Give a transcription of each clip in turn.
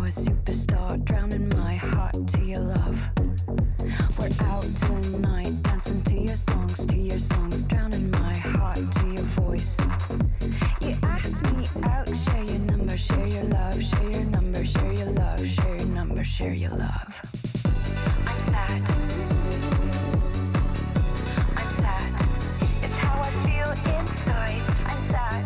a superstar, drowning my heart to your love. We're out tonight, dancing to your songs, drowning my heart to your voice. You ask me out, share your number, share your love, share your number, share your love, share your number, share your love. I'm sad. I'm sad. It's how I feel inside. I'm sad.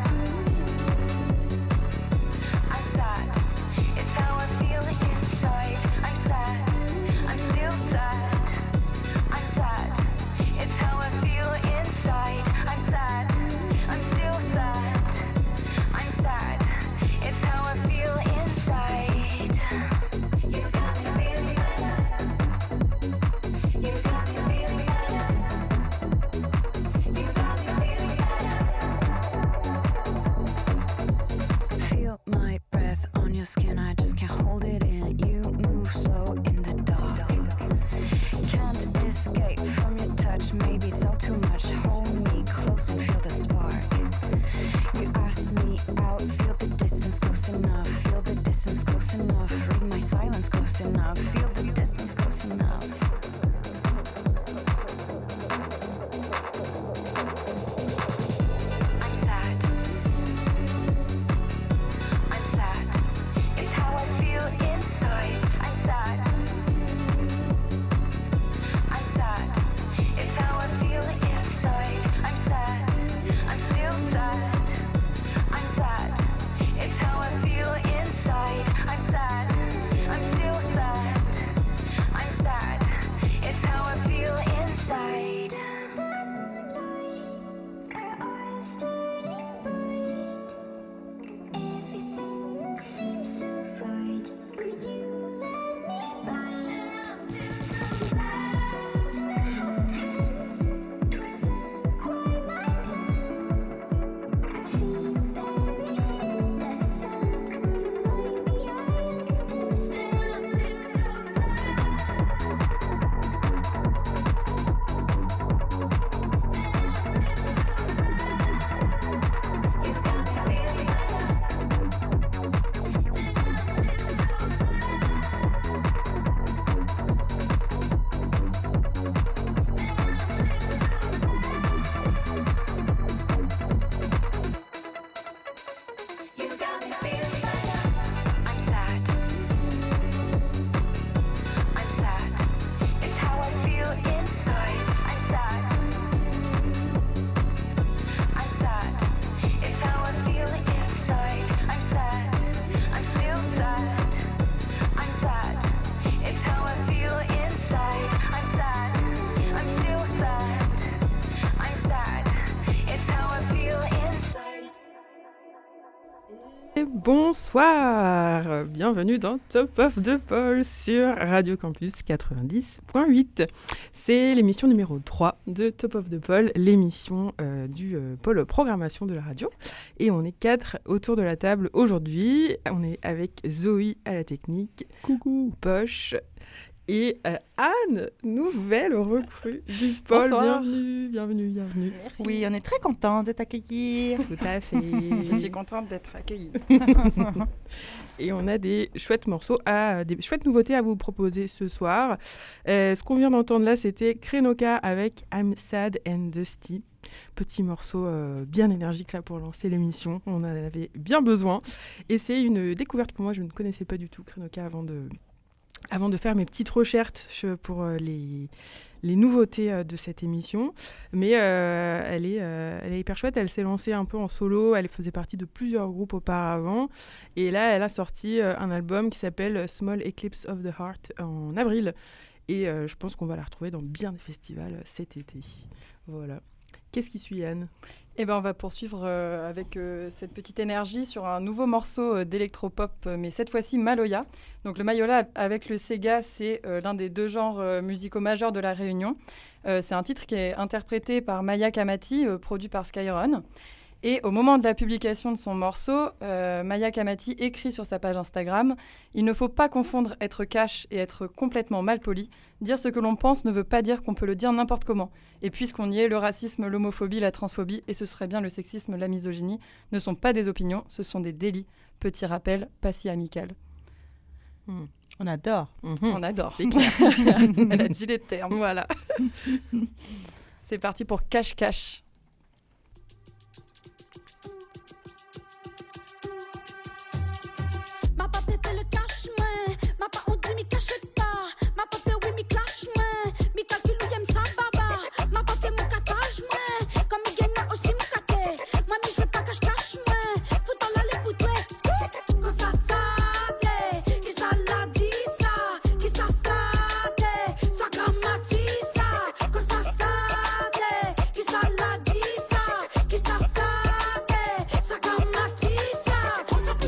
I'm sad. It's how I feel inside. I'm sad. I'm still sad. I'm sad. It's how I feel inside. I'm sad. I'm still sad. I'm sad. It's how I feel inside. You got me feeling better. You got me feeling better. You got me feeling better. Feel my breath on your skin. I just can't hold it in. You move slow in the dark. Can't escape from your touch. Maybe it's all too much. Hold me close and feel the spark. You ask me out. Feel the distance close enough. Feel the distance close enough. Read my silence close enough. Feel the distance close enough. I'm sad. I'm sad. It's how I feel inside. I'm sad. I'm sad. It's how I feel inside. I'm sad. I'm still sad. I'm sad. It's how I feel inside. I'm sad. I'm still sad. I'm sad. It's how I feel inside. Everything seems so right. Would you let me bite? Sweet to hold hands. Wasn't quite my plan. I feel buried in the sand. Like me, I understand. You got me feeling better. You got me feeling better. I'm sad. I'm sad. It's how I feel inside. I'm sad. I'm sad. It's how I feel inside. I'm sad. I'm still sad. I'm sad. It's how I feel inside. I'm sad. I'm still sad. I'm sad. It's how I feel inside. Et bonsoir, bienvenue dans Top of the Pole sur Radio Campus 90.8. C'est l'émission numéro 3 de Top of the Pole, l'émission du pôle programmation de la radio. Et on est 4 autour de la table aujourd'hui. On est avec Zoé à la technique, coucou, Poche et Anne, nouvelle recrue du pôle. Bonsoir. Bienvenue. Merci. Oui, on est très content de t'accueillir. Tout à fait. Je suis contente d'être accueillie. Et on a des chouettes morceaux, des chouettes nouveautés à vous proposer ce soir. Ce qu'on vient d'entendre là, c'était Krenoka avec I'm Sad and Dusty. Petit morceau bien énergique là pour lancer l'émission. On en avait bien besoin. Et c'est une découverte pour moi. Je ne connaissais pas du tout Krenoka avant de faire mes petites recherches pour les nouveautés de cette émission. Mais elle est hyper chouette. Elle s'est lancée un peu en solo. Elle faisait partie de plusieurs groupes auparavant. Et là, elle a sorti un album qui s'appelle Small Eclipse of the Heart en avril. Et je pense qu'on va la retrouver dans bien des festivals cet été. Voilà. Qu'est-ce qui suit, Anne ? Eh ben, on va poursuivre avec cette petite énergie sur un nouveau morceau d'électropop, mais cette fois-ci Maloya. Donc le Maloya avec le Sega, c'est l'un des deux genres musicaux majeurs de la Réunion. C'est un titre qui est interprété par Maya Kamati, produit par Skyron. Et au moment de la publication de son morceau, Maya Kamati écrit sur sa page Instagram « Il ne faut pas confondre être cash et être complètement malpoli. Dire ce que l'on pense ne veut pas dire qu'on peut le dire n'importe comment. Et puisqu'on y est, le racisme, l'homophobie, la transphobie, et ce serait bien le sexisme, la misogynie, ne sont pas des opinions, ce sont des délits. Petit rappel, pas si amical. » On adore. On adore. C'est clair. Elle a dit les termes. Voilà. C'est parti pour Cache-Cache. Ma papé fait le cache moi, ma pa on dit mi cache pas, ma papé oui mi clash moi, mi calcul ou yem sa baba, ma papé mon catage moi, comme mi game moi aussi mon caté, moi mi je pas cache moi, faut dans la les boutouets, quand ça s'attelle, qui ça l'a dit ça, qui ça s'attelle, ça gamati ça, quand ça s'attelle, qui ça l'a dit ça, qui ça s'attelle, ça gamati ça, on ça peut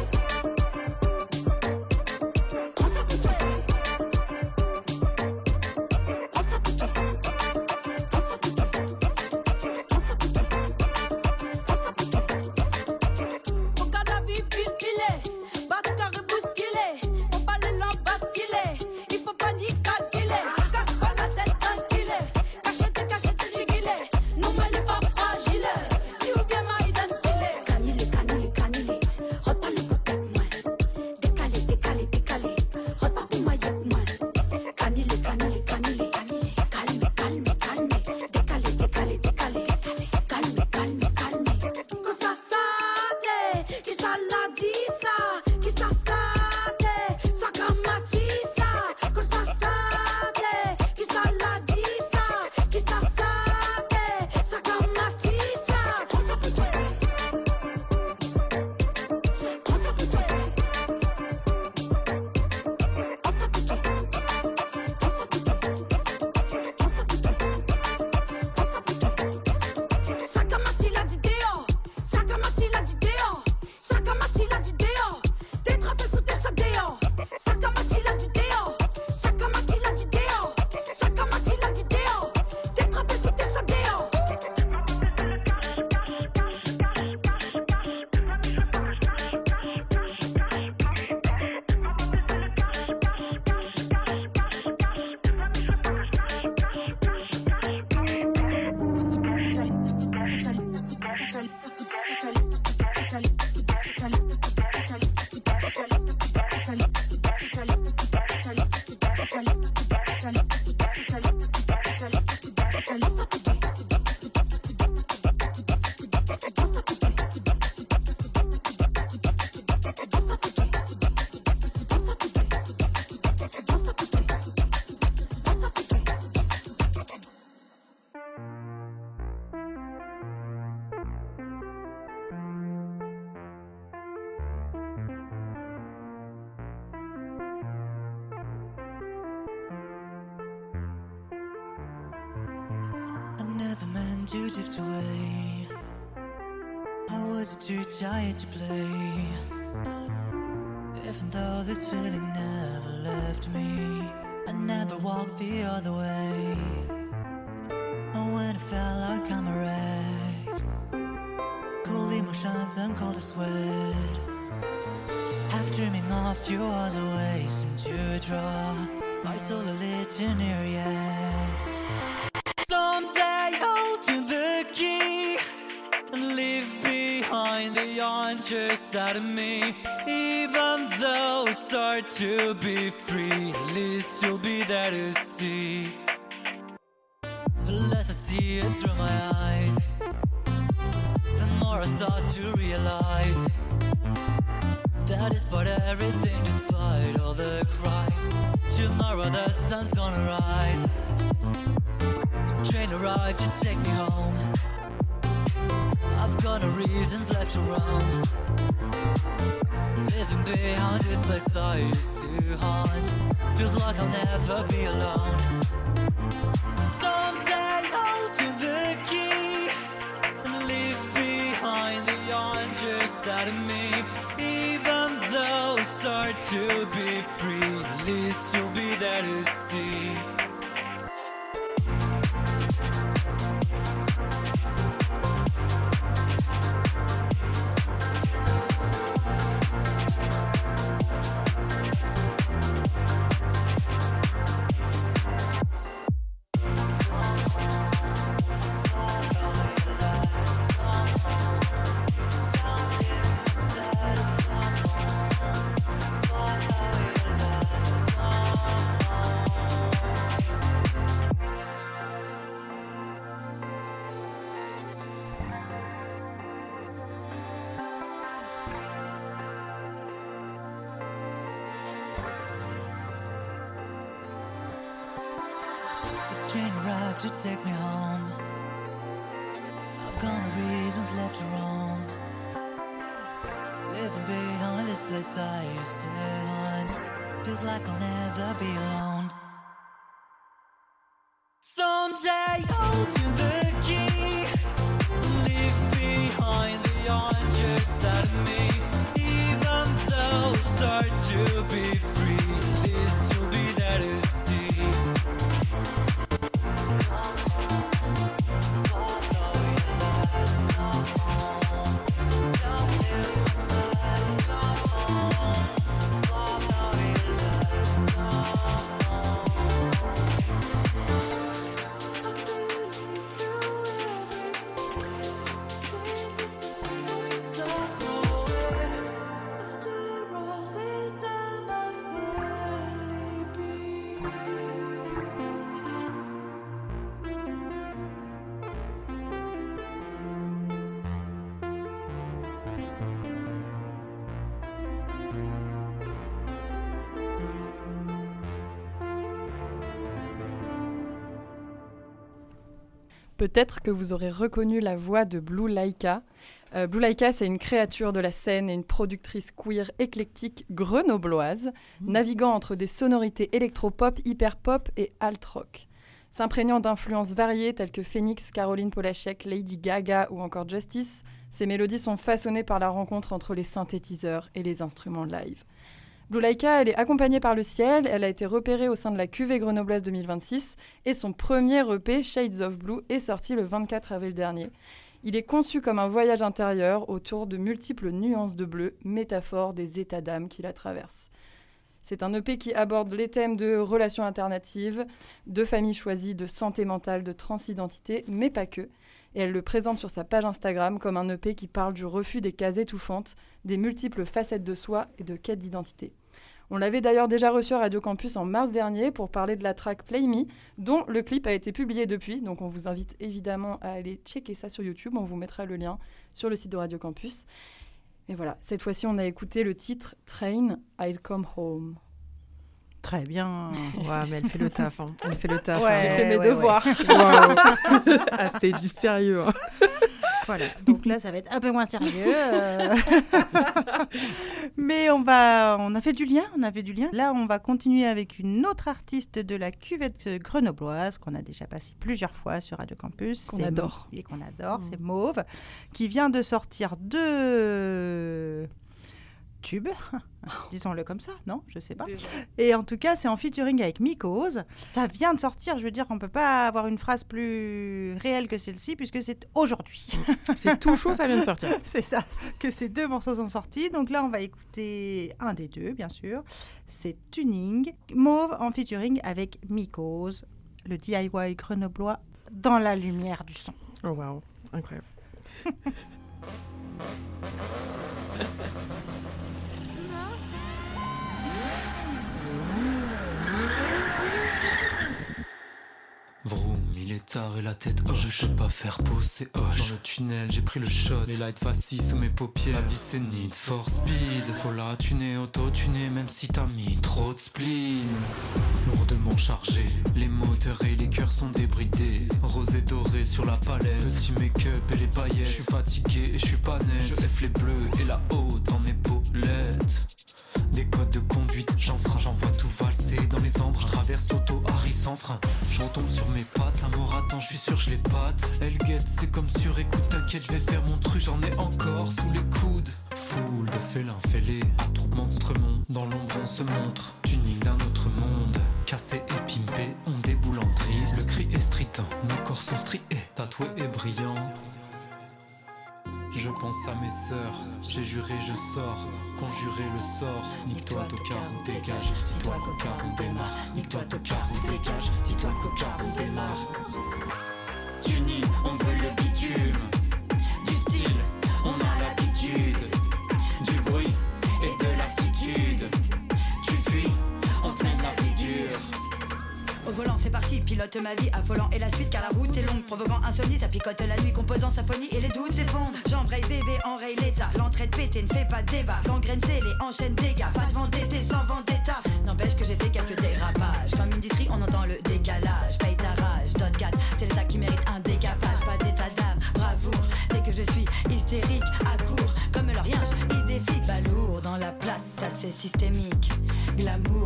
never meant to drift away. I was too tired to play. Even though this feeling never left me, I never walked the other way. And when I felt like I'm a wreck, cold emotions and cold sweat, half dreaming of you was a way to draw my soul a little near yet. Someday I'll turn the key and leave behind the unsure side of me. Even though it's hard to be free, at least you'll be there to see. The less I see it through my eyes, the more I start to realize that despite everything, despite all the cries, tomorrow the sun's gonna rise. The train arrived to take me home. I've got no reasons left to roam. Living behind this place I used to haunt, feels like I'll never be alone. Someday I'll turn the key and leave behind the unsure side of me. Even though it's hard to be free, at least you'll be there to see. The train arrived to take me home. I've got no reasons left to roam. Living behind this place I used to haunt. Feels like I'll never be alone. Someday hold you the key. Leave behind the orange side of me. Even though it's hard to be free, this you'll be there to see. Come home, follow your light. Come home, don't live beside. Come home, follow your light. Come home. I believe know everything. Since you said things are going. After all this time I've finally been. Peut-être que vous aurez reconnu la voix de Blue Laika. Blue Laika, c'est une créature de la scène et une productrice queer éclectique grenobloise, naviguant entre des sonorités électropop, hyperpop et alt-rock. S'imprégnant d'influences variées telles que Phoenix, Caroline Polachek, Lady Gaga ou encore Justice, ces mélodies sont façonnées par la rencontre entre les synthétiseurs et les instruments live. Blue Laika, elle est accompagnée par le ciel, elle a été repérée au sein de la QV grenobloise 2026 et son premier EP, Shades of Blue, est sorti le 24 avril dernier. Il est conçu comme un voyage intérieur autour de multiples nuances de bleu, métaphore des états d'âme qui la traversent. C'est un EP qui aborde les thèmes de relations alternatives, de familles choisies, de santé mentale, de transidentité, mais pas que. Et elle le présente sur sa page Instagram comme un EP qui parle du refus des cases étouffantes, des multiples facettes de soi et de quête d'identité. On l'avait d'ailleurs déjà reçu à Radio Campus en mars dernier pour parler de la track Play Me, dont le clip a été publié depuis. Donc on vous invite évidemment à aller checker ça sur YouTube. On vous mettra le lien sur le site de Radio Campus. Et voilà, cette fois-ci, on a écouté le titre Train, I'll Come Home. Très bien. Ouais, mais elle fait le taf. Hein. Elle fait le taf. Ouais, J'ai fait mes ouais, devoirs. Waouh. Ah, c'est du sérieux. Hein. Voilà, donc là ça va être un peu moins sérieux. Mais on a fait du lien, Là on va continuer avec une autre artiste de la cuvette grenobloise qu'on a déjà passé plusieurs fois sur Radio Campus. Qu'on adore. Et qu'on adore, c'est Mauve, qui vient de sortir 2 tubes, disons-le comme ça, non ? Je sais pas. Déjà. Et en tout cas, c'est en featuring avec Mycose. Ça vient de sortir, je veux dire qu'on peut pas avoir une phrase plus réelle que celle-ci, puisque c'est aujourd'hui. C'est tout chaud, ça vient de sortir. C'est ça, que ces 2 morceaux sont sortis. Donc là, on va écouter un des 2, bien sûr. C'est Tuning, Mauve en featuring avec Mycose, le DIY grenoblois dans la lumière du son. Oh waouh, incroyable. Vroom, il est tard et la tête hoche. Je peux pas faire pousser hoche. Dans le tunnel, j'ai pris le shot. Les lights facis sous mes paupières. La vie c'est need for speed. Faut la tuner, auto-tuner, même si t'as mis trop de spleen. Lourdement chargé, les moteurs et les cœurs sont débridés. Rosé doré sur la palette. Petit make-up et les paillettes. Je suis fatigué et je suis pas net. Je F les bleus et la haute dans mes paulettes. Des codes de conduite, j'enfreins, j'envoie tout valser dans les embruns. Je traverse l'auto, arrive sans frein. Je retombe sur mes pattes, la mort attend, je suis sûr je les patte. Elle guette, c'est comme sur écoute, t'inquiète, je vais faire mon truc, j'en ai encore sous les coudes. Foule de félins fêlés, attroupement d'outremont. Dans l'ombre on se montre, tuning d'un autre monde. Cassé et pimpé, on déboule en drift. Le cri est strident, nos corps sont striés, tatoués et brillants. Je pense à mes sœurs, j'ai juré je sors, conjuré le sort. Nique-toi tocard ou dégage, dis-toi cocard on démarre. Nique-toi tocard ou dégage, dis-toi cocard on démarre. Tunis, on brûle le bitume. Du style, on a l'attitude. Du bruit et de l'attitude. Tu fuis, on te mène la vie dure. Au volant c'est parti, pilote ma vie affolant et la suite car la route est longue. Provoquant insomnie, ça picote la nuit, composant symphonie et les doutes s'effondrent. J'embraye bébé, enraye l'état, l'entraide pétée, ne fais pas de débat. Gangrène scellée, enchaîne dégâts, pas de vendetta sans vendetta. N'empêche que j'ai fait quelques dérapages, comme une distrie on entend le décalage. Paye ta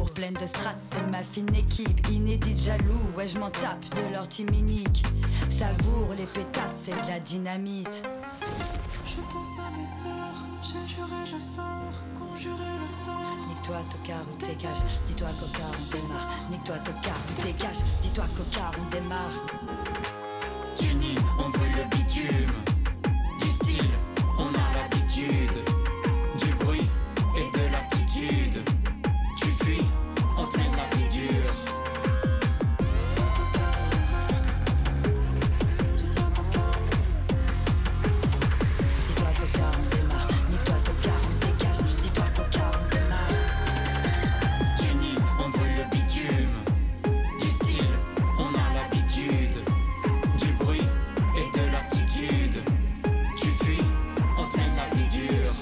pleine de strass, c'est ma fine équipe, inédite jaloux, ouais je m'en tape de leur team unique. Savoure les pétasses, c'est de la dynamite. Je pense à mes sœurs, j'ai juré je sors, conjuré le sort. Nique-toi tocard ou dégage, dis-toi cocard on démarre. Nique-toi tocard ou dégage, dis-toi cocard on démarre. Tu nies, on brûle le bitume. Du style, on a l'habitude. Du bruit et de l'attitude. Tu fuis, on te mène la vie dure. Dis-toi cocard on démarre. Nique-toi tocard ou dégage, dis-toi cocard on démarre. Tu nies, on brûle le bitume. Du style, on a l'habitude. Du bruit et de l'attitude. Tu fuis, on te mène la vie dure.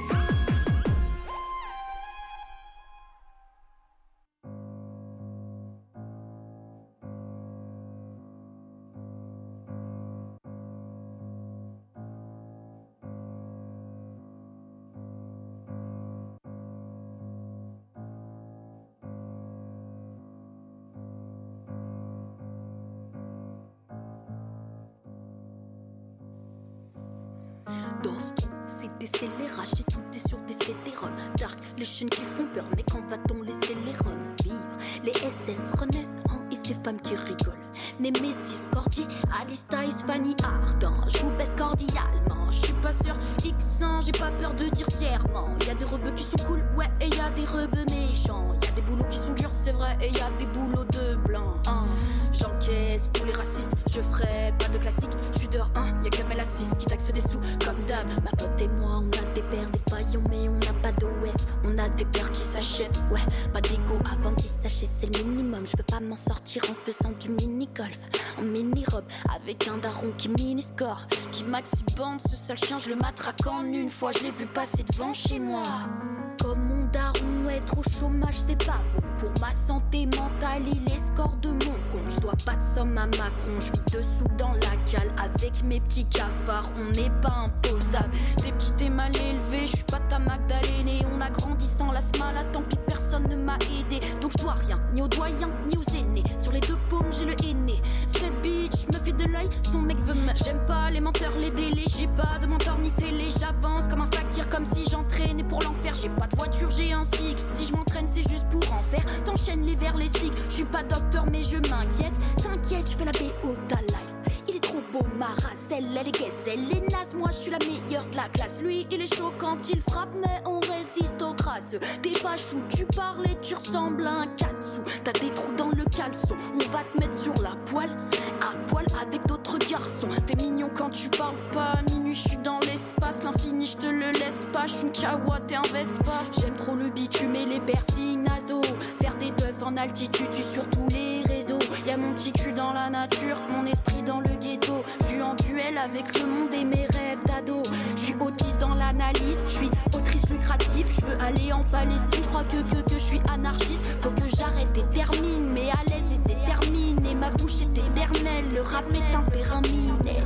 Dans ce trou, c'est des scélérages et tout est sur des CD-ROM. Dark, les chaînes qui font peur, mais quand va-t-on laisser les roms vivre? Les SS renaissent, hein, et ces femmes qui rigolent. Némésis, Cordier, Alice Tice, Fanny Ardent. Je vous baisse cordialement, je suis pas sûr X1, j'ai pas peur de dire fièrement. Y'a des rebeux qui sont cool, ouais, et y'a des rebeux méchants. Y'a des boulots qui sont durs, c'est vrai, et y'a des boulots de blanc. Hein. J'encaisse tous les racistes, je ferai pas de classique. Je suis dehors, hein, y'a Kamel Assi qui taxe des sous comme d'hab. Ma pote et moi, on a des pères défaillants, mais on n'a pas d'OF. On a des pères qui s'achètent, ouais, pas d'ego avant qu'ils s'achètent, c'est le minimum. Je veux pas m'en sortir en faisant du mini-golf, en mini-robe, avec un daron qui mini-score, qui maxi-bande, ce sale chien, je le matraque en une fois. Je l'ai vu passer devant chez moi. Comme mon daron, être au chômage, c'est pas bon. Pour ma santé mentale, il est score de mon con. Je dois pas de somme à Macron, je vis dessous dans la cale avec mes petits cafards, on n'est pas imposable. T'es petit et mal élevé, je suis pas ta Magdalene. Et on a grandi sans la smala, tant pis personne ne m'a aidé. Donc je dois rien, ni aux doyens, ni aux aînés. Sur les deux paumes, j'ai le aîné. Cette bitch me fait de l'œil, son mec veut me. J'aime pas les menteurs, les délais. J'ai pas de mentor ni télé, j'avance comme un fakir, comme si j'entraînais pour l'enfer. J'ai pas de voiture, j'ai un cycle. Si je m'entraîne, c'est juste pour en faire. T'enchaînes les vers, les cycles. Je suis pas docteur, mais je m'inquiète. T'inquiète, je fais la BO ta life. Il est trop beau, Maracel, elle est gaze, elle est naze. Moi, je suis la meilleure de la classe. Lui, il est chaud quand il frappe, mais on résiste aux grâces. T'es pas chou, tu parles et tu ressembles à un katsu. T'as des trous dans le caleçon, on va te mettre sur la poêle. À poil avec d'autres garçons. T'es mignon quand tu parles pas. Minuit, je suis dans l'espace. L'infini, je te le laisse pas. Je suis une kawa, t'es un Vespa. J'aime trop le bitume et les piercings nasaux. Faire des teufs en altitude, tu sur tous les réseaux. Y'a mon petit cul dans la nature, mon esprit dans le ghetto. Je suis en duel avec le monde et mes rêves d'ado. Je suis autiste dans l'analyse, je suis autrice lucrative. Je veux aller en Palestine, je crois que je suis anarchiste. Faut que j'arrête et termine, mais à l'aise et détermine. Et ma bouche est éternelle, le rap est un périmètre.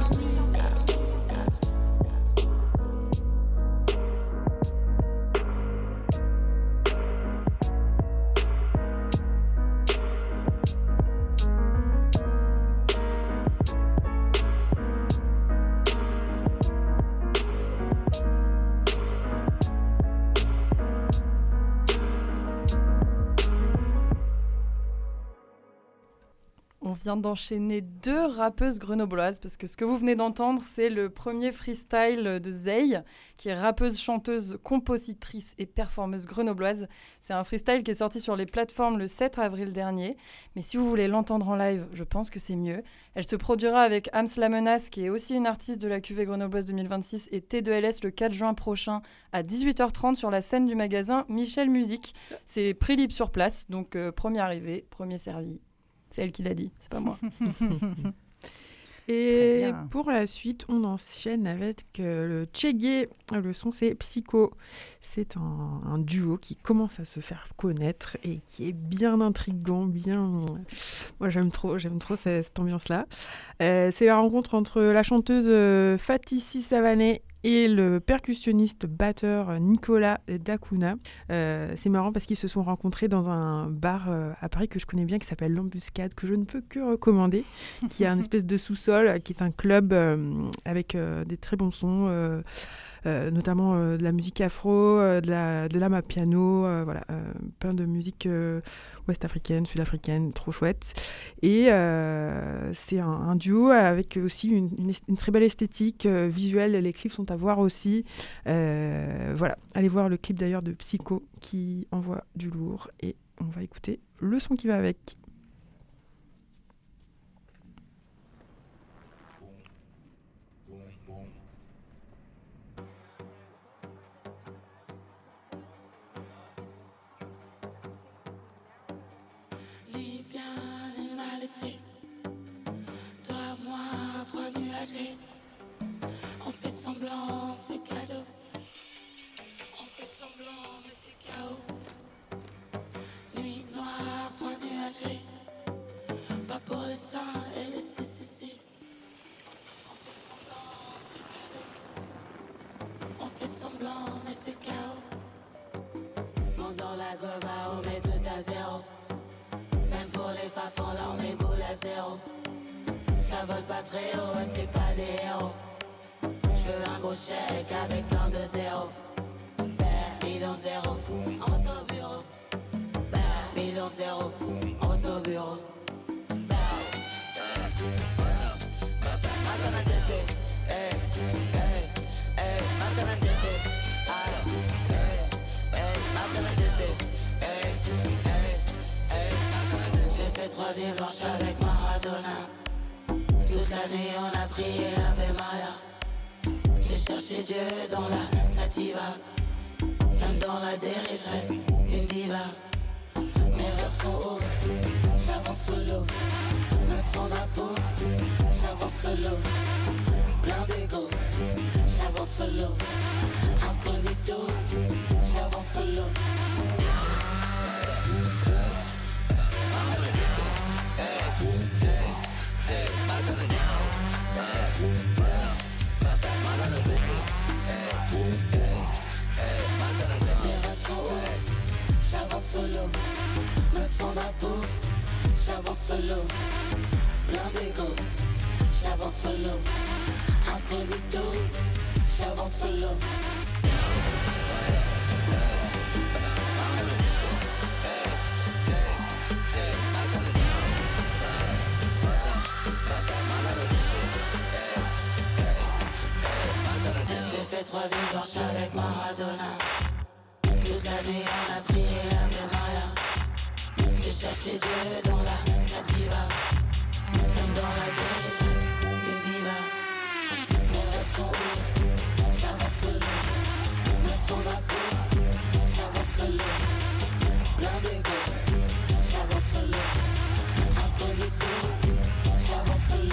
On vient d'enchaîner 2 rappeuses grenobloises parce que ce que vous venez d'entendre, c'est le premier freestyle de Zey, qui est rappeuse, chanteuse, compositrice et performeuse grenobloise. C'est un freestyle qui est sorti sur les plateformes le 7 avril dernier. Mais si vous voulez l'entendre en live, je pense que c'est mieux. Elle se produira avec Ams La Menace, qui est aussi une artiste de la cuvée grenobloise 2026, et T2LS le 4 juin prochain à 18h30 sur la scène du magasin Michel Musique. C'est prix libre sur place, donc premier arrivé, premier servi. C'est elle qui l'a dit, c'est pas moi. Et pour la suite, on enchaîne avec le Tchégué. Le son, c'est Psycho. C'est un duo qui commence à se faire connaître et qui est bien intriguant, bien... Moi, j'aime trop cette ambiance-là. C'est la rencontre entre la chanteuse Fatissi Savané et le percussionniste batteur Nicolas Dacuna. C'est marrant parce qu'ils se sont rencontrés dans un bar à Paris que je connais bien qui s'appelle l'Embuscade, que je ne peux que recommander, qui a une espèce de sous-sol, qui est un club avec des très bons sons, notamment de la musique afro, de la mapiano, voilà, plein de musique ouest-africaine, sud-africaine, trop chouette. Et c'est un duo avec aussi une très belle esthétique visuelle. Les clips sont à voir aussi. Voilà, allez voir le clip d'ailleurs de Psycho qui envoie du lourd. Et on va écouter le son qui va avec. Lis bien et mal laissé. Toi, moi, trois nuages gris. On fait semblant, c'est cadeau. On fait semblant, mais c'est chaos. Nuit noire, trois nuages gris. Pas pour les saints et les CCC. On fait semblant, mais c'est chaos. Monte dans la gova, on met tout à zéro. Même pour les fafons, là on met boule à zéro. Ça vole pas très haut, ouais, c'est pas des héros. J'veux un gros chèque avec plein de zéros. Million de zéros, on va au bureau. Million de zéros, on va au bureau. J'ai fait 3 nuits blanches avec Maradona. Toute la nuit on a prié Ave Maria. J'ai cherché Dieu dans la sativa. Même dans la dérive je reste une diva. Mes rêves sont hauts, j'avance solo. Même sans drapeau, j'avance solo. Plein d'ego, j'avance solo. Incognito, j'avance solo. J'avance solo, même sans drapeau, j'avance solo. Plein d'ego, j'avance solo. Incognito, j'avance solo. J'ai fait 3 nuits blanches avec Maradona. Toute la nuit on a prié Ave Maria. J'ai cherché Dieu dans la sativa. Même dans la dérive je reste une diva. Mes rêves sont hauts, j'avance solo. Même sans drapeau, j'avance solo. Plein d'ego, j'avance solo. Incognito, j'avance solo.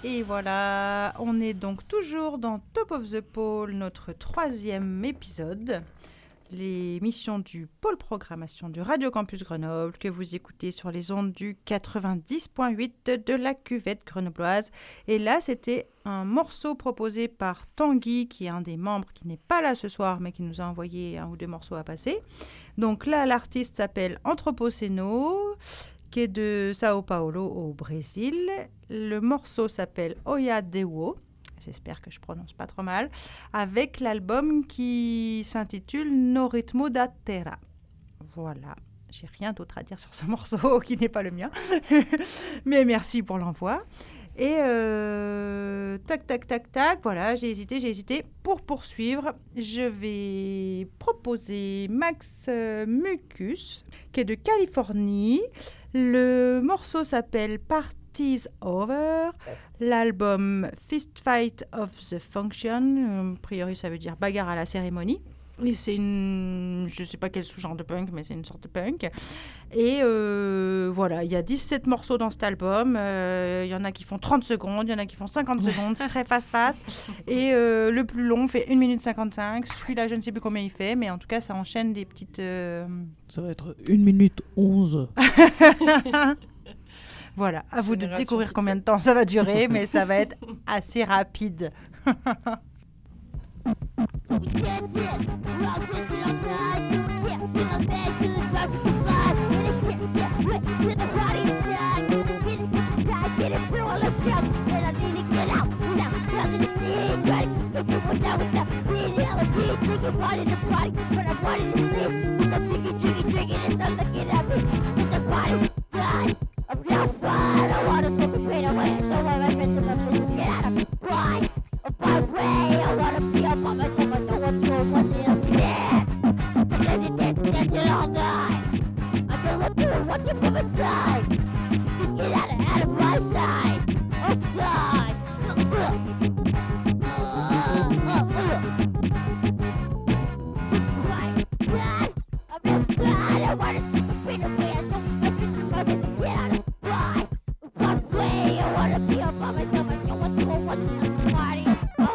Et voilà, on est donc toujours dans Top of the Pole, notre 3e épisode. L'émission du pôle programmation du Radio Campus Grenoble que vous écoutez sur les ondes du 90.8 de la cuvette grenobloise. Et là, c'était un morceau proposé par Tanguy, qui est un des membres qui n'est pas là ce soir, mais qui nous a envoyé 1 ou 2 morceaux à passer. Donc là, l'artiste s'appelle Anthropoceno, qui est de Sao Paulo au Brésil. Le morceau s'appelle Oya Dewo. J'espère que je prononce pas trop mal, avec l'album qui s'intitule No Ritmo da Terra. Voilà, j'ai rien d'autre à dire sur ce morceau qui n'est pas le mien, mais merci pour l'envoi. Et tac, voilà, j'ai hésité. Pour poursuivre, je vais proposer Max Mucus, qui est de Californie. Le morceau s'appelle Party's Over. L'album Fist Fight of the Function, a priori ça veut dire bagarre à la cérémonie. Et c'est je ne sais pas quel sous-genre de punk, mais c'est une sorte de punk. Et voilà, il y a 17 morceaux dans cet album. Il y en a qui font 30 secondes, il y en a qui font 50 secondes. C'est très fast. Et le plus long fait 1 minute 55. Celui-là, je ne sais plus combien il fait, mais en tout cas, ça enchaîne des petites... Ça va être 1 minute 11. Voilà, à vous de découvrir combien de temps ça va durer, mais ça va être assez rapide. I'm just fine. I want to slip the pain away. So I've been to the place to get out of why? My way. I want to be up on myself. I don't want to know what the dance. Sometimes you dance it all night. I don't want to know what you from inside. Just get out of my sight. Outside. Right, God. I'm just glad I want to slip the pain away. I don't want to know what to get out of why? My way. I want to be up on myself. I don't want to know what the party.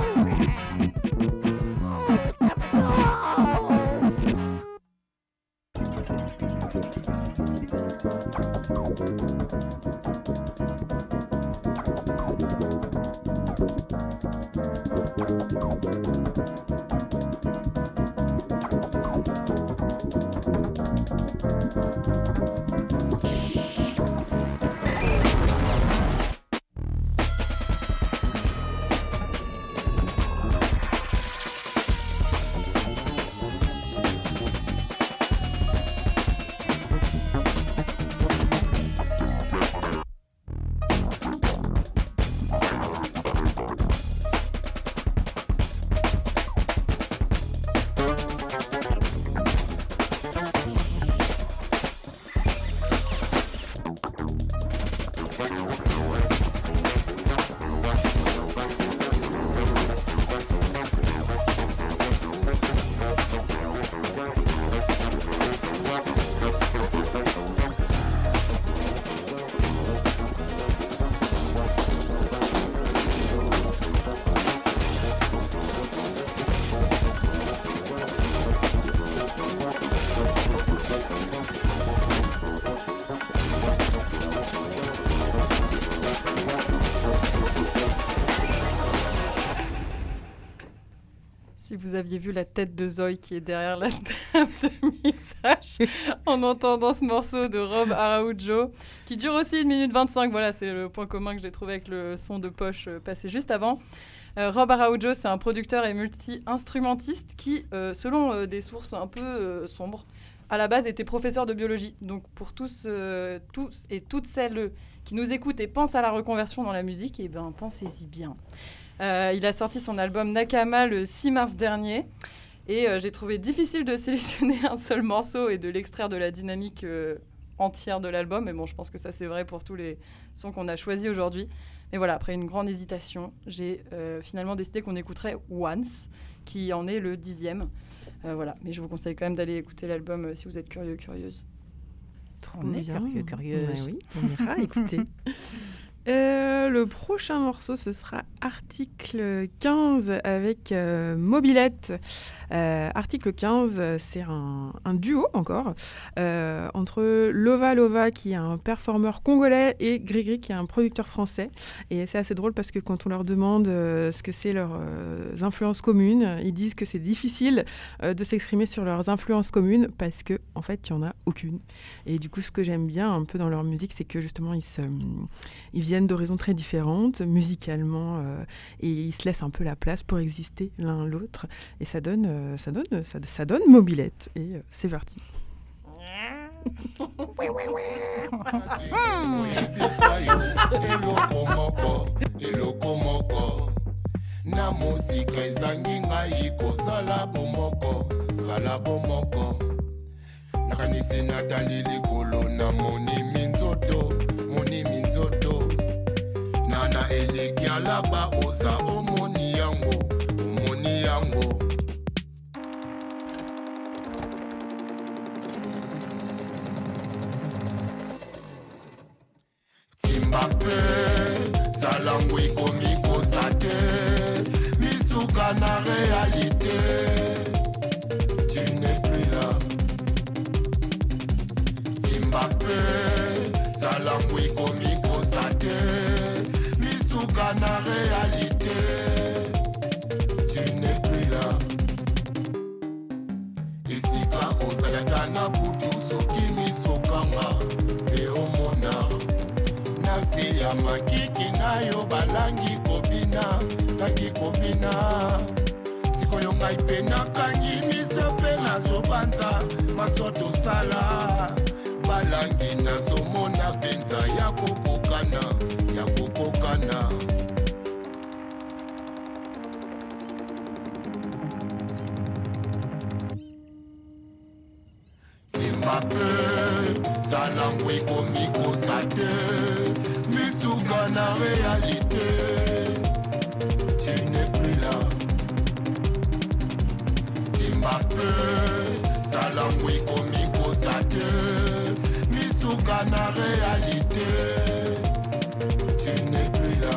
Si vous aviez vu la tête de Zoé qui est derrière la table de mixage en entendant ce morceau de Rob Araujo, qui dure aussi 1 minute 25. Voilà, c'est le point commun que j'ai trouvé avec le son de poche passé juste avant. Rob Araujo, c'est un producteur et multi-instrumentiste qui, selon des sources un peu sombres, à la base était professeur de biologie. Donc pour tous et toutes celles qui nous écoutent et pensent à la reconversion dans la musique, eh ben, pensez-y bien. Il a sorti son album Nakama le 6 mars dernier et j'ai trouvé difficile de sélectionner un seul morceau et de l'extraire de la dynamique entière de l'album. Mais bon, je pense que ça c'est vrai pour tous les sons qu'on a choisis aujourd'hui. Mais voilà, après une grande hésitation, j'ai finalement décidé qu'on écouterait Once, qui en est le 10e. Voilà, mais je vous conseille quand même d'aller écouter l'album si vous êtes curieuse. On est curieux. Oui, on ira écouter. Le prochain morceau, ce sera Article 15 avec Mobilette. Article 15, c'est un duo encore entre Lova Lova, qui est un performeur congolais, et Grigri, qui est un producteur français. Et c'est assez drôle parce que quand on leur demande ce que c'est leurs influences communes, ils disent que c'est difficile de s'exprimer sur leurs influences communes parce qu'en fait, il n'y en a aucune. Et du coup, ce que j'aime bien un peu dans leur musique, c'est que justement, ils viennent d'horizons très différentes musicalement et ils se laissent un peu la place pour exister l'un l'autre. Et ça donne Mobilette. Et c'est parti. Na muzika ezangi ngai kozala bomoko zala bomoko nakanisi natali likolo na moni minzoto nana eleki alaba oza omoni yango timbape zalango ikomi kosate misuka na réalité tu n'es plus là timbape zalango ikomi kosate misuka na réalité tu n'es plus là esika ozalaka na butu soki misukanga eomona nasi ya makiki nayo balangi kobina sikoyo ngai mpe nakangi miso mpe nazobanza maso tosala balangi nazomona mpenza ya kokokana timbape zalango ekomi kosate misuka na réalité tu n'es plus là timbape zalango ekomi kosate misuka na réalité tu n'es plus là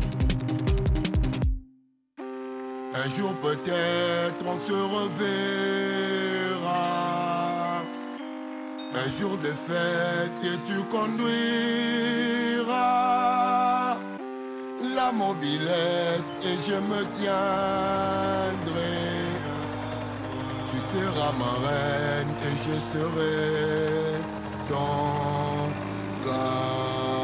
un jour peut-être on se reverra un jour de fête que tu conduiras la mobilette et je me tiendrai. Tu seras ma reine et je serai ton gars.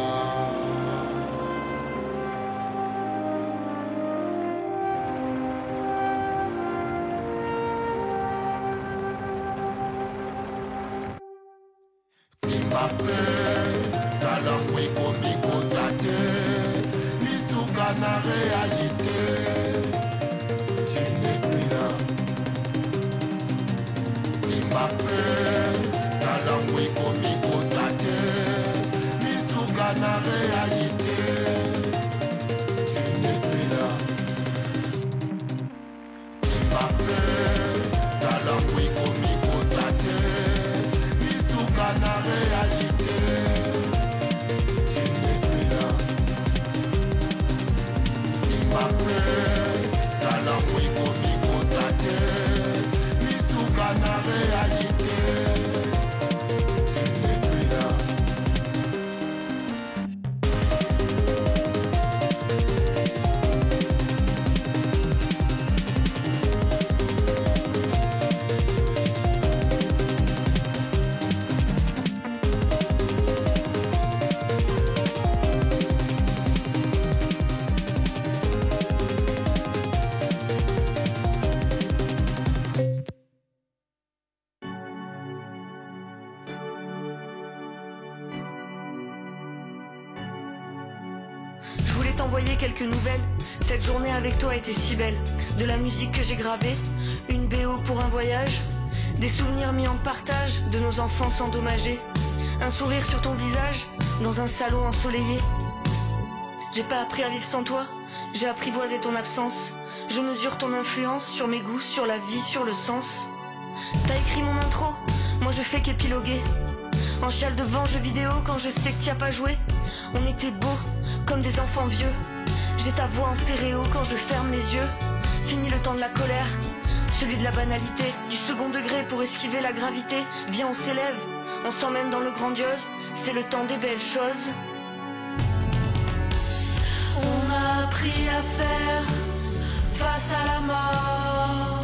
Timbape, zalango ekomi kosate, misuka na réalité, tu n'es plus là. Timbape, zalango ekomi kosate, misuka na réalité, tu n'es plus là. Timbape, zalango ekomi kosate, misuka na réalité, tu n'es plus là. Timbape, zalango ekomi kosate, misuka na réalité, tu n'es plus là. Je voulais t'envoyer quelques nouvelles. Cette journée avec toi était si belle. De la musique que j'ai gravée, une BO pour un voyage, des souvenirs mis en partage de nos enfants endommagés, un sourire sur ton visage dans un salon ensoleillé. J'ai pas appris à vivre sans toi, j'ai apprivoisé ton absence. Je mesure ton influence sur mes goûts, sur la vie, sur le sens. T'as écrit mon intro, moi je fais qu'épiloguer. En chiale devant jeux vidéo quand je sais que t'y as pas joué. On était beaux, comme des enfants vieux. J'ai ta voix en stéréo quand je ferme les yeux. Fini le temps de la colère, celui de la banalité, du second degré pour esquiver la gravité. Viens, on s'élève, on s'emmène dans le grandiose. C'est le temps des belles choses. On a appris à faire face à la mort.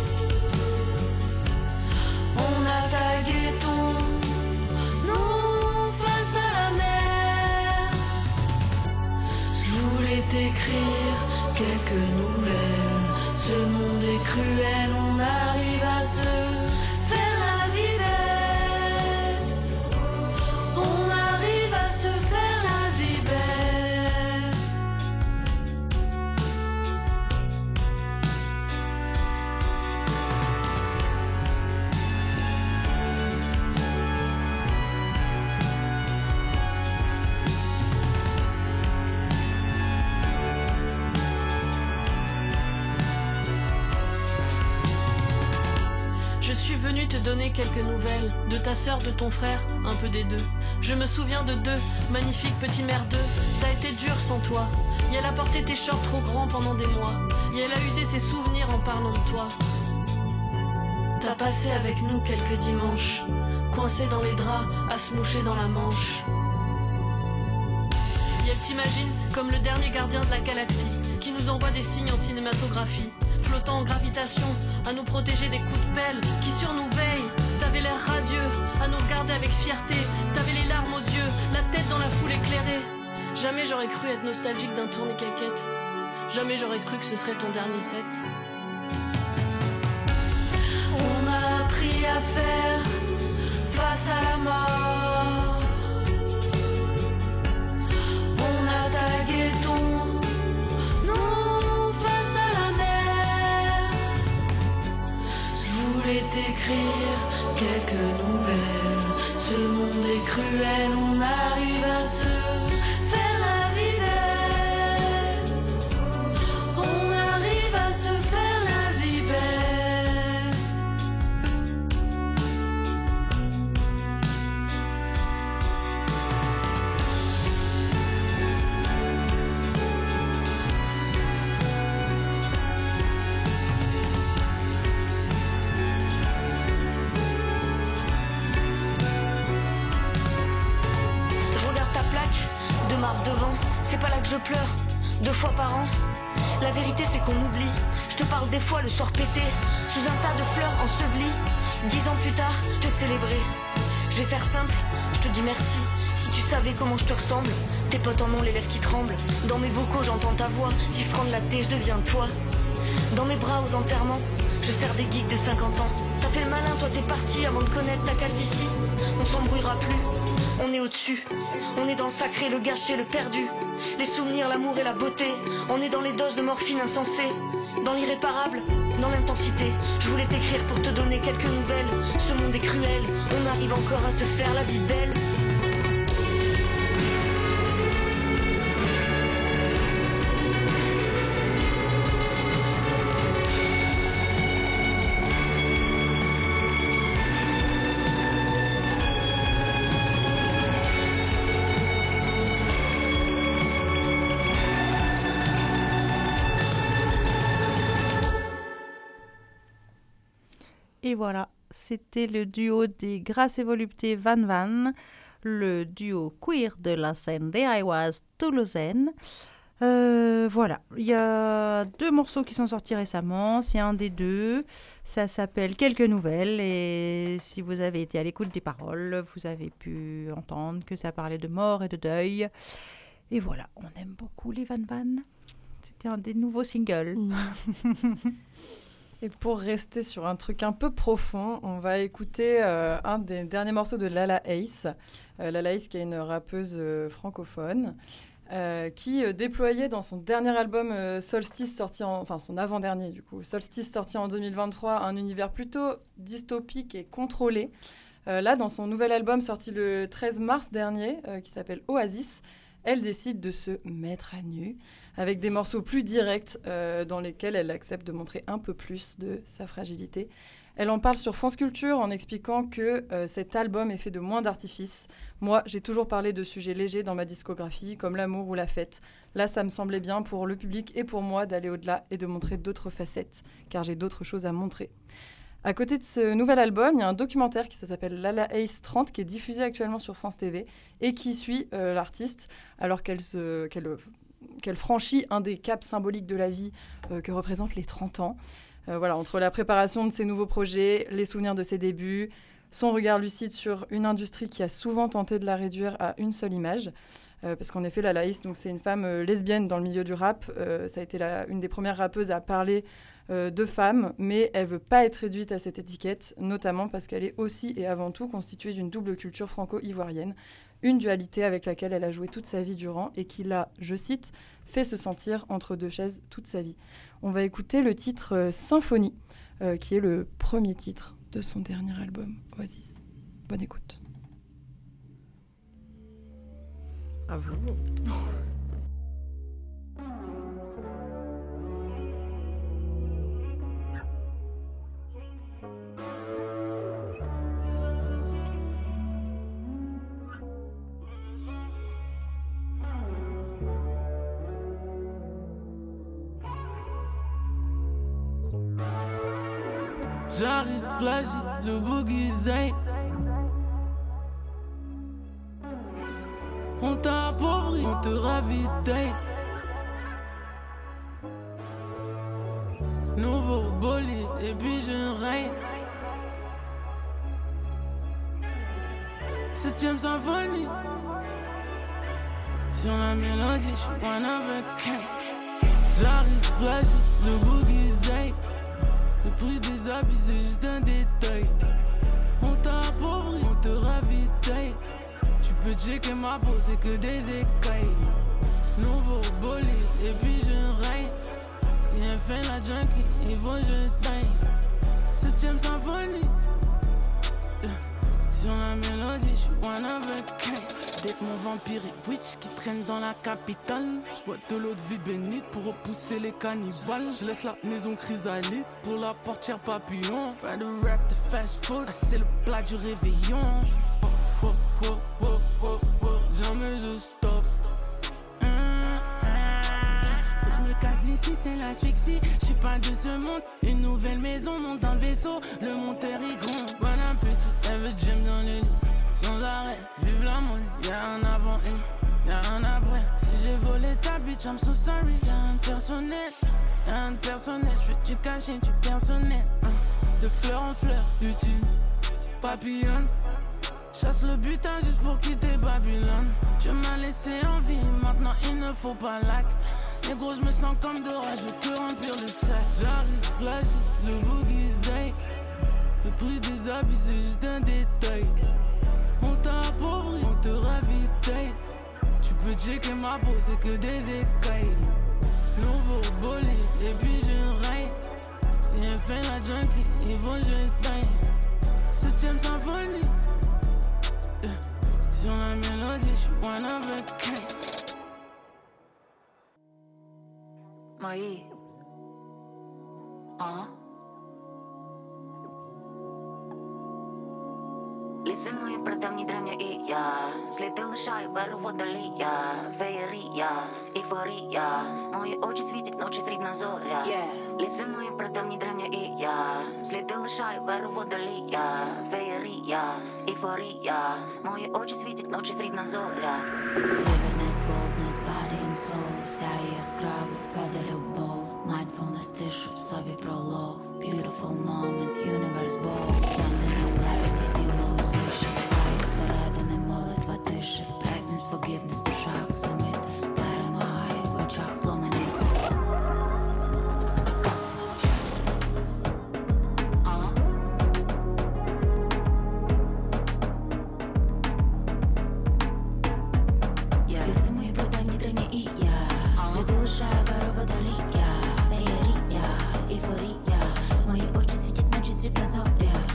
On a tagué ton nom face à la mer. Je voulais t'écrire quelques nouvelles. Ce monde est cruel, on arrive à se faire la vie belle. On arrive à se faire la vie belle. Je suis venue te donner quelques nouvelles de ta sœur, de ton frère, un peu des deux. Je me souviens de deux magnifiques petits merdeux. Ça a été dur sans toi. Et elle a porté tes shorts trop grands pendant des mois. Et elle a usé ses souvenirs en parlant de toi. T'as passé avec nous quelques dimanches, coincé dans les draps, à se moucher dans la Manche. Et elle t'imagine comme le dernier gardien de la galaxie, qui nous envoie des signes en cinématographie, flottant en gravitation, à nous protéger des coups de pelle qui sur nous veillent. T'avais l'air radieux, à nous regarder avec fierté. T'avais les larmes aux yeux, la tête dans la foule éclairée. Jamais j'aurais cru être nostalgique d'un tourné-caquette. Jamais j'aurais cru que ce serait ton dernier set. On a appris à faire face à la mort. On a tagué ton nom face à la mer. Je voulais t'écrire quelques nouvelles. Ce monde est cruel, on arrive à se faire la vie belle. On arrive à se faire la vie belle. Je regarde ta plaque de marbre devant. C'est pas là que je pleure, 2 fois par an. La vérité c'est qu'on oublie. Je te parle des fois le soir pété, sous un tas de fleurs ensevelies. 10 ans plus tard, te célébrer. Je vais faire simple, je te dis merci. Si tu savais comment je te ressemble. Tes potes en ont les lèvres qui tremblent. Dans mes vocaux j'entends ta voix. Si je prends de la thé, je deviens toi. Dans mes bras aux enterrements, je serre des geeks de 50 ans. T'as fait le malin, toi t'es parti avant de connaître ta calvitie. On s'embrouillera plus, on est au-dessus. On est dans le sacré, le gâché, le perdu. Les souvenirs, l'amour et la beauté. On est dans les doses de morphine insensée. Dans l'irréparable, dans l'intensité. Je voulais t'écrire pour te donner quelques nouvelles. Ce monde est cruel, on arrive encore à se faire la vie belle. Et voilà, c'était le duo des Grâce et Volupté Van Van, le duo queer de la scène DIY toulousaine. Voilà, il y a 2 morceaux qui sont sortis récemment, c'est un des 2, ça s'appelle Quelques Nouvelles et si vous avez été à l'écoute des paroles, vous avez pu entendre que ça parlait de mort et de deuil. Et voilà, on aime beaucoup les Van Van, c'était un des nouveaux singles. Et pour rester sur un truc un peu profond, on va écouter un des derniers morceaux de Lala Ace. Lala Ace qui est une rappeuse francophone qui déployait dans son dernier album Solstice son avant-dernier du coup, Solstice sorti en 2023, un univers plutôt dystopique et contrôlé. Là, dans son nouvel album sorti le 13 mars dernier, qui s'appelle Oasis, elle décide de se mettre à nu avec des morceaux plus directs dans lesquels elle accepte de montrer un peu plus de sa fragilité. Elle en parle sur France Culture en expliquant que cet album est fait de moins d'artifices. Moi, j'ai toujours parlé de sujets légers dans ma discographie, comme l'amour ou la fête. Là, ça me semblait bien pour le public et pour moi d'aller au-delà et de montrer d'autres facettes, car j'ai d'autres choses à montrer. À côté de ce nouvel album, il y a un documentaire qui s'appelle Lala Ace 30 qui est diffusé actuellement sur France TV et qui suit l'artiste alors qu'elle franchit un des caps symboliques de la vie que représentent les 30 ans. Entre la préparation de ses nouveaux projets, les souvenirs de ses débuts, son regard lucide sur une industrie qui a souvent tenté de la réduire à une seule image. Parce qu'en effet, Lala Ace, donc, c'est une femme lesbienne dans le milieu du rap. Ça a été une des premières rappeuses à parler de femmes, mais elle ne veut pas être réduite à cette étiquette, notamment parce qu'elle est aussi et avant tout constituée d'une double culture franco-ivoirienne, une dualité avec laquelle elle a joué toute sa vie durant et qui l'a, je cite, fait se sentir entre deux chaises toute sa vie. On va écouter le titre Symphonie, qui est le premier titre de son dernier album, Oasis. Bonne écoute. À vous. J'arrive flashy, le boogie zay. On t'a appauvri, on te ravitaille. Nouveau bolide et puis je règne. 7ème symphonie. Sur la mélodie, je suis one avec Ken. J'arrive flashy, le boogie zay. Le prix des habits c'est juste un détail. On t'a appauvri, on te ravitaille. Tu peux checker ma peau, c'est que des écailles. Nouveau bolide et puis je raille. Si elle fait la junkie, il faut je taille. 7ème symphonie. Sur la mélodie, je suis one avec Ken. D'être mon vampire et witch qui traîne dans la capitale. J'bois de l'eau de vie bénite pour repousser les cannibales. Je laisse la maison chrysalide pour la portière papillon. Pas de rap de fast food, c'est le plat du réveillon. Jamais je stop. Faut que je me casse d'ici, c'est l'asphyxie. Je suis pas de ce monde, une nouvelle maison monte dans le vaisseau. Le monteur est grand, bon appétit. Elle veut gym dans les lits. Sans arrêt, vive la monnaie, y'a un avant et y'a un après. Si j'ai volé ta bitch, I'm so sorry, y'a un personnel, j'vais du cachet, du personnel. De fleur en fleur, utile, papillonne. Chasse le butin juste pour quitter Babylone. Tu m'as laissé en vie, maintenant il ne faut pas lac. Mais gros, j'me sens comme de rage, je veux que remplir le sac. J'arrive flashy, le boogie zay. Le prix des habits c'est juste un détail. On t'a appauvri, on te ravitaille. Tu peux checker ma peau, c'est que des écailles. Nouveau bolide et puis je raille. Si elle fait la junkie, il faut je taille. 7ème symphonie. Sur la mélodie, je suis one avec Ken. Мои. Лиси мої прадавні древня і я. Сліди лишаю, беру водолія. Феєрія, ейфорія. Мої очі світять, ночі срібна зоря. Ліси мої прадавні древня і я. Сліди лишаю, беру водолія. Феєрія, ейфорія. Мої очі світять, ночі срібна зоря. Heaviness, boldness, body and soul. Сяє яскраво, веде любов. Mindfulness, тишу, собі пролог. Beautiful moment, universe ball. Gentleness, clarity, тіло услыши. Сай, зсередини молитва тиші. Presence, forgiveness, душа оксамит. Перемагає, в очах пламенить. Ліси мої брудальні древні і я. Сліди лишає, беру водолія. Феєрія, ейфорія. Мої очі світять, ночі срібна зоря.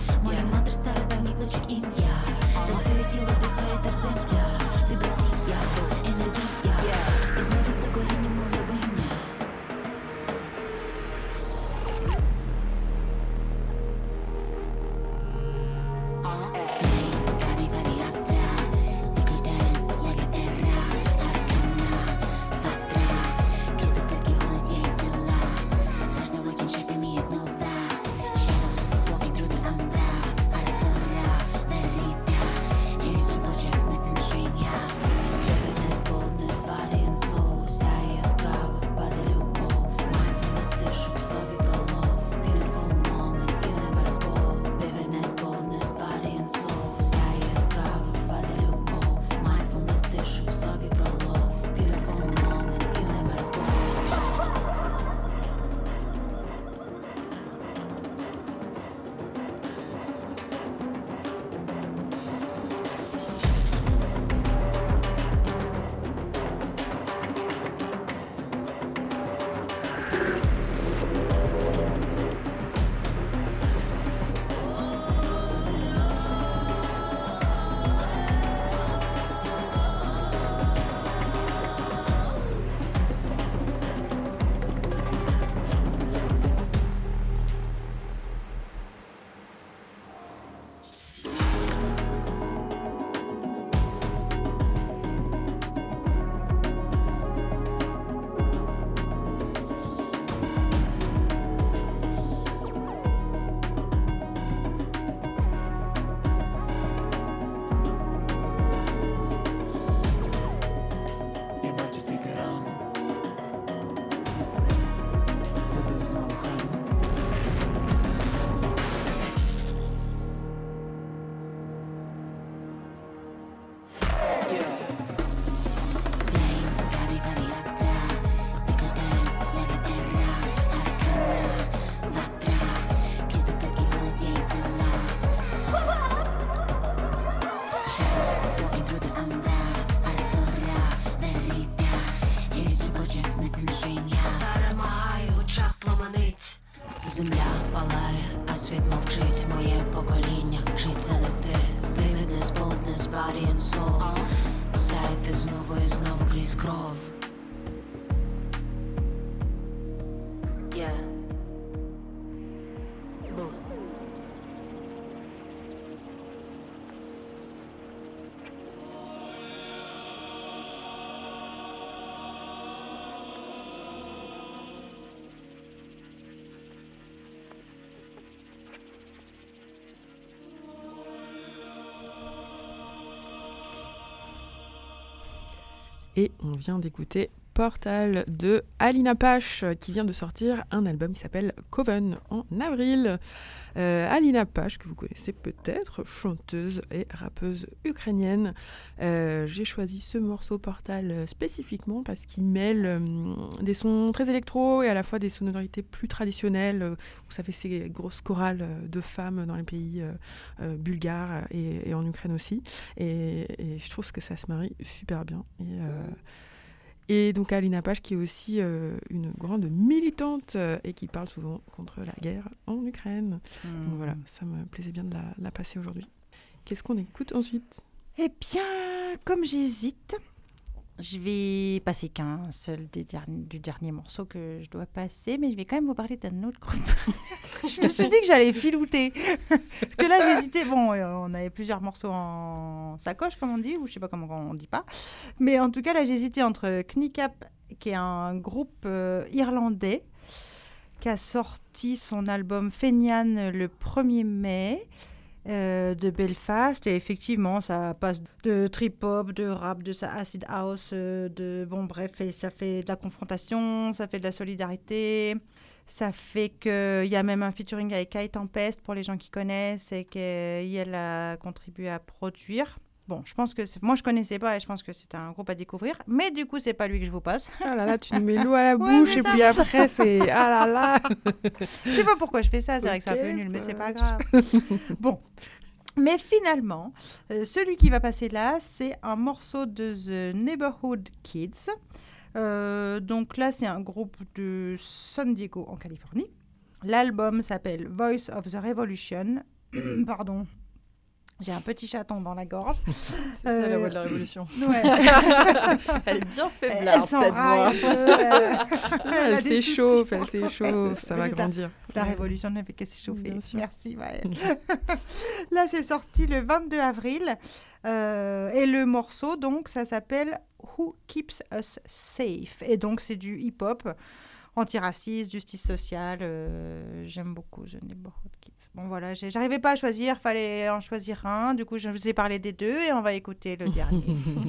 body and soul. Сайт и снова крізь кров. Yeah. Boom. Et on vient d'écouter Portal de Alina Pash qui vient de sortir un album qui s'appelle Coven en avril. Alina Pash, que vous connaissez peut-être, chanteuse et rappeuse ukrainienne. J'ai choisi ce morceau Portal spécifiquement parce qu'il mêle des sons très électro et à la fois des sonorités plus traditionnelles. Vous savez, ces grosses chorales de femmes dans les pays bulgares et en Ukraine aussi. Et je trouve que ça se marie super bien. Et donc Alina Pash qui est aussi une grande militante et qui parle souvent contre la guerre en Ukraine. Donc voilà, ça me plaisait bien de la passer aujourd'hui. Qu'est-ce qu'on écoute ensuite ? Eh bien, comme j'hésite, je vais passer qu'un seul du dernier morceau que je dois passer, mais je vais quand même vous parler d'un autre groupe. Je me suis dit que j'allais filouter. Parce que là, j'hésitais. Bon, on avait plusieurs morceaux en sacoche, comme on dit, ou je ne sais pas comment on dit pas. Mais en tout cas, là, j'hésitais entre Kneecap, qui est un groupe irlandais, qui a sorti son album Fenian le 1er mai. De Belfast, et effectivement ça passe de trip-hop, de rap, de acid house, bon bref, et ça fait de la confrontation, ça fait de la solidarité, ça fait qu'il y a même un featuring avec Kai Tempest pour les gens qui connaissent et qu'elle a contribué à produire. Bon, je pense que moi je connaissais pas et je pense que c'est un groupe à découvrir, mais du coup c'est pas lui que je vous passe. Ah là là, tu nous mets l'eau à la bouche et puis après c'est ah là là. Je sais pas pourquoi je fais ça, c'est vrai que c'est un peu nul, mais c'est pas grave. Bon, mais finalement, celui qui va passer là, c'est un morceau de The Neighborhood Kids. Donc là, c'est un groupe de San Diego en Californie. L'album s'appelle Voice of the Revolution. Pardon. J'ai un petit chaton dans la gorge. C'est ça la voix de la révolution. Ouais. Elle est bien faiblarde, cette voix. Elle s'échauffe, ça va grandir. La révolution ne fait que s'échauffer. Merci Maëlle. Là, c'est sorti le 22 avril. Et le morceau, donc, ça s'appelle Who Keeps Us Safe. Et donc, c'est du hip-hop. Antiraciste, justice sociale, j'aime beaucoup The Neighborhood Kids. Bon voilà, j'arrivais pas à choisir, fallait en choisir un, du coup je vous ai parlé des deux et on va écouter le dernier.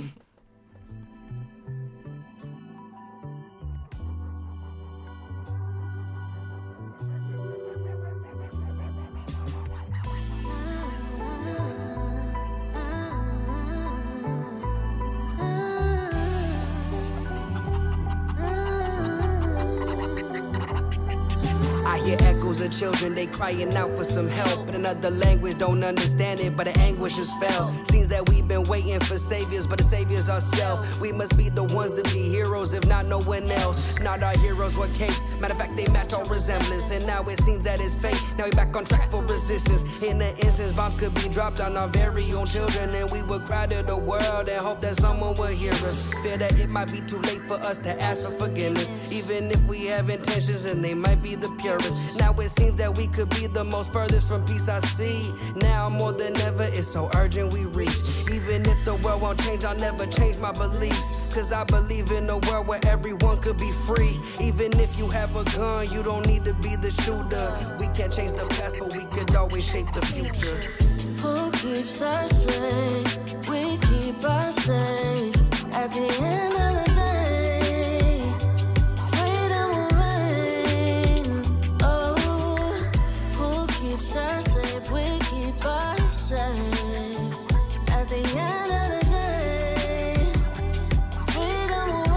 I hear echoes of children, they crying out for some help. In another language, don't understand it, but the anguish is felt. Seems that we've been waiting for saviors, but the saviors ourselves. We must be the ones to be heroes, if not no one else. Not our heroes with capes, matter of fact, they match our resemblance. And now it seems that it's fate, now we back on track for resistance. In the instance, bombs could be dropped on our very own children, and we would cry to the world and hope that someone will hear us. Fear that it might be too late for us to ask for forgiveness, even if we have intentions and they might be the purest. Now it seems that we could be the most furthest from peace I see. Now more than ever, it's so urgent we reach. Even if the world won't change, I'll never change my beliefs. Cause I believe in a world where everyone could be free. Even if you have a gun, you don't need to be the shooter. We can't change the past, but we could always shape the future. Who keeps us safe? We keep us safe. At the end of the day, freedom will reign. Oh, who keeps us safe? We keep us safe. At the end of the day, freedom will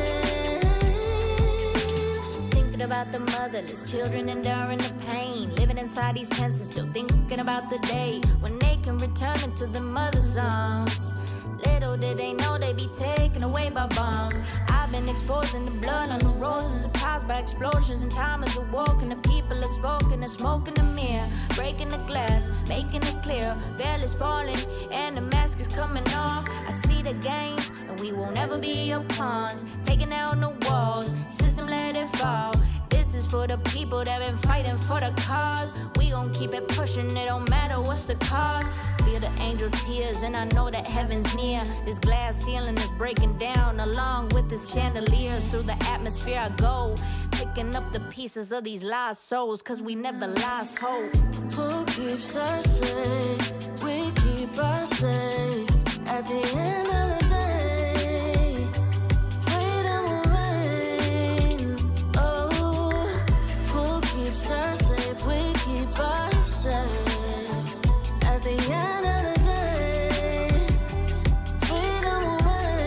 reign. Thinking about the motherless children enduring the pain, living inside these tents and still thinking about the day when they can return into the mother's arms. Little did they know they'd be taken away by bombs. I've been exposing the blood on the roses are caused by explosions, and time is awoken. The people are spoken, the smoke in the mirror, breaking the glass, making it clear. Veil is falling and the mask is coming off. I see the games and we won't ever be your pawns. Taking down the walls, system let it fall. This is for the people that been fighting for the cause. We gon' keep it pushing, it don't matter what's the cost. Feel the angel tears and I know that heaven's near. This glass ceiling is breaking down along with this chandeliers. Through the atmosphere I go, picking up the pieces of these lost souls, cause we never lost hope. Who keeps us safe? We keep us safe. At the end of the day, freedom will reign. Oh, who keeps us safe? We keep us safe. At the end of the day, freedom will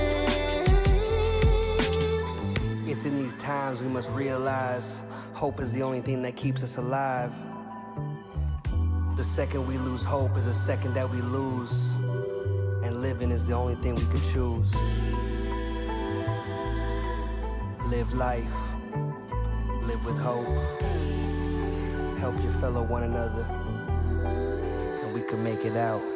reign. It's in these times we must realize hope is the only thing that keeps us alive. The second we lose hope is the second that we lose. And living is the only thing we could choose. Live life, live with hope. Help your fellow one another, and we can make it out.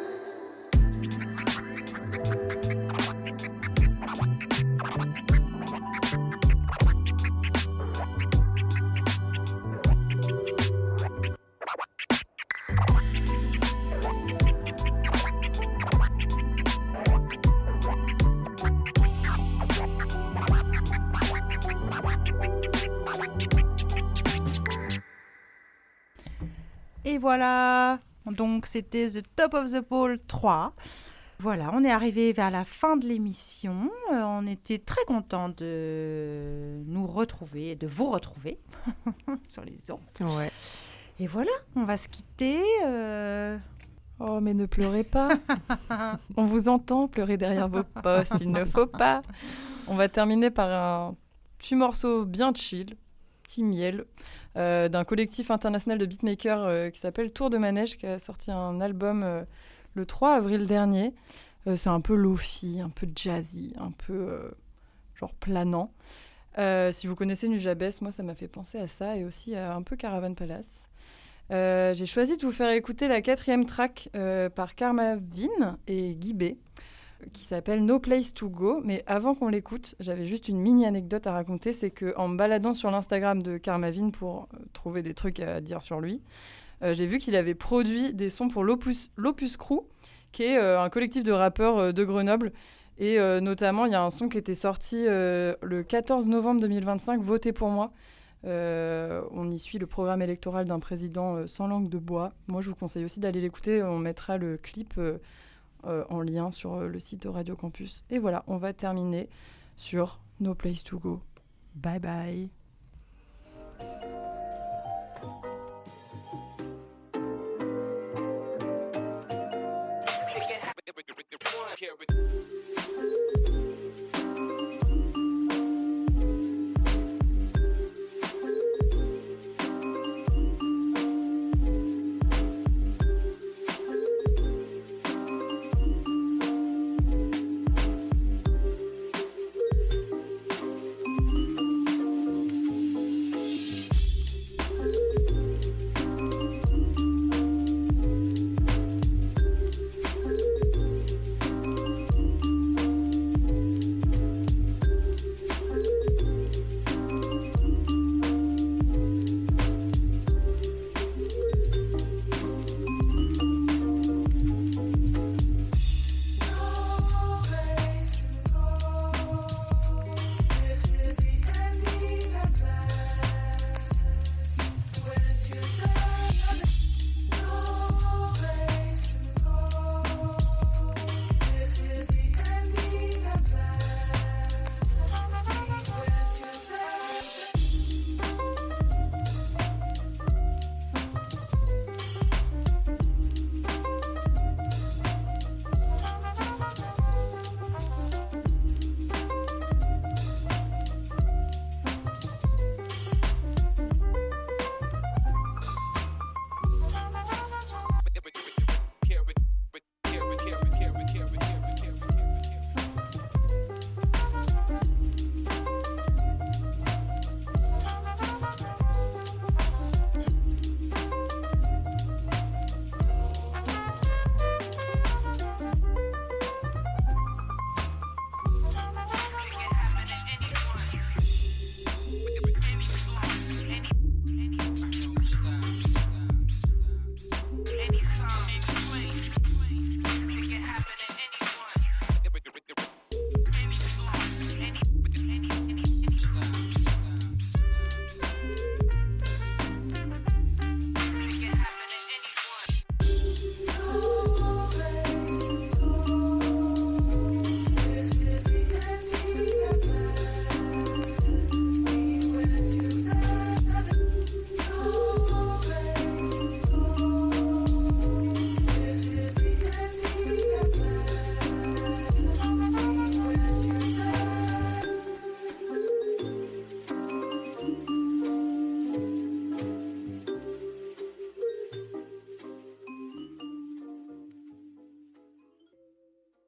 Et voilà, donc c'était The Top of the Pole 3. Voilà, on est arrivé vers la fin de l'émission. On était très contents de nous retrouver, de vous retrouver sur les ondes. Ouais. Et voilà, on va se quitter. Oh, mais ne pleurez pas. On vous entend pleurer derrière vos postes, il ne faut pas. On va terminer par un petit morceau bien chill, petit miel, d'un collectif international de beatmakers qui s'appelle Tour de Manège, qui a sorti un album le 3 avril dernier. C'est un peu lo-fi, un peu jazzy, un peu genre planant. Si vous connaissez Nujabes, moi ça m'a fait penser à ça, et aussi à un peu Caravan Palace. J'ai choisi de vous faire écouter la 4e track par Karma Vin et Guy B, qui s'appelle No Place to Go. Mais avant qu'on l'écoute, j'avais juste une mini anecdote à raconter. C'est qu'en me baladant sur l'Instagram de Karma Vin pour trouver des trucs à dire sur lui, j'ai vu qu'il avait produit des sons pour l'Opus Crew, qui est un collectif de rappeurs de Grenoble. Et notamment, il y a un son qui était sorti le 14 novembre 2025, Votez pour moi. On y suit le programme électoral d'un président sans langue de bois. Moi, je vous conseille aussi d'aller l'écouter. On mettra le clip en lien sur le site de Radio Campus. Et voilà, on va terminer sur No Place to Go. Bye bye.